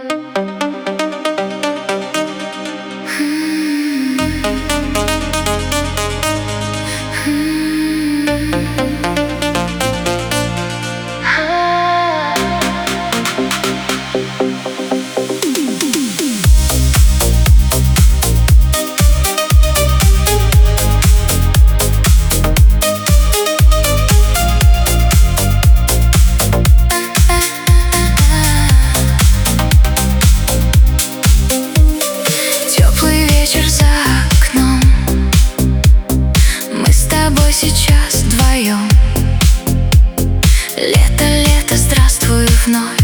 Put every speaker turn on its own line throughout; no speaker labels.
Сейчас вдвоем. Лето, лето, здравствуй вновь.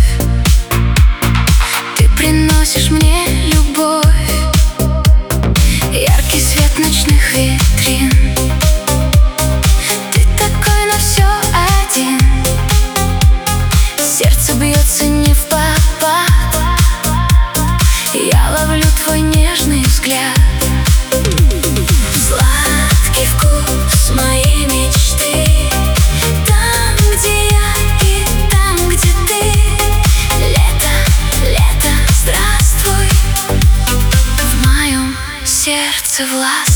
Ты приносишь мне любовь, яркий свет ночных витрин. Ты такой на все один. Сердце бьется не впопад. Я ловлю твой нежный взгляд. Сладкий вкус моей мечты, там, где я и там, где ты. Лето, лето, здравствуй в моем сердце власть.